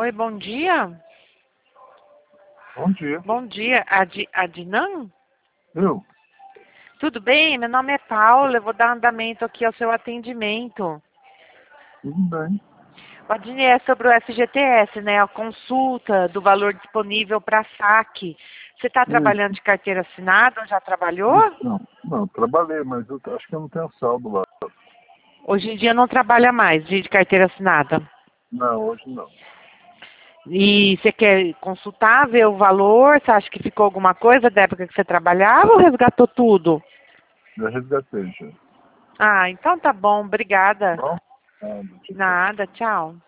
Oi, bom dia. Bom dia. Bom dia. Adnan? Eu? Tudo bem? Meu nome é Paula. Eu vou dar andamento aqui ao seu atendimento. Tudo bem. O Adnan é sobre o FGTS, né? A consulta do valor disponível para saque. Você está trabalhando de carteira assinada ou já trabalhou? Não, trabalhei, mas eu acho que eu não tenho saldo lá. Hoje em dia não trabalha mais de carteira assinada. Não, hoje não. E você quer consultar, ver o valor? Você acha que ficou alguma coisa da época que você trabalhava ou resgatou tudo? Já resgatei, já. Ah, então tá bom. Obrigada. Bom? Ah, Nada, tchau.